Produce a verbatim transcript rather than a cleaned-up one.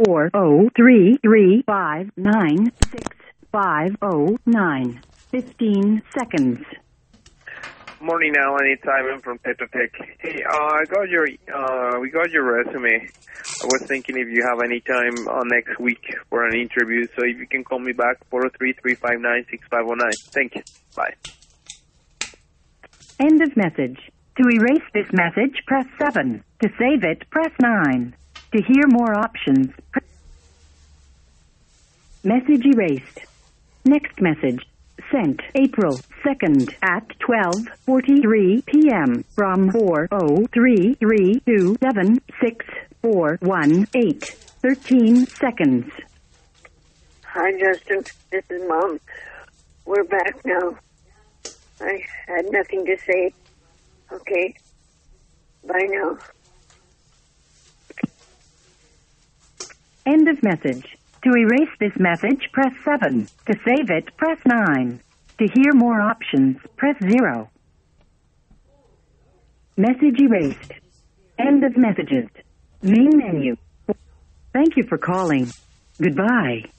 four oh three three five nine six five oh nine. Fifteen seconds. Morning, Alan. It's Ivan from Tetra Tech. Hey, uh, I got your, uh, we got your resume. I was thinking if you have any time uh, next week for an interview, so if you can call me back, four oh three, three five nine, six five oh nine. Thank you. Bye. End of message. To erase this message, press seven. To save it, press nine. To hear more options, press... Message erased. Next message. Sent April second at twelve forty-three p.m. from four oh three three two seven six four one eight. Thirteen seconds. Hi, Justin. This is Mom. We're back now. I had nothing to say. Okay. Bye now. End of message. To erase this message, press seven. To save it, press nine. To hear more options, press zero. Message erased. End of messages. Main menu. Thank you for calling. Goodbye.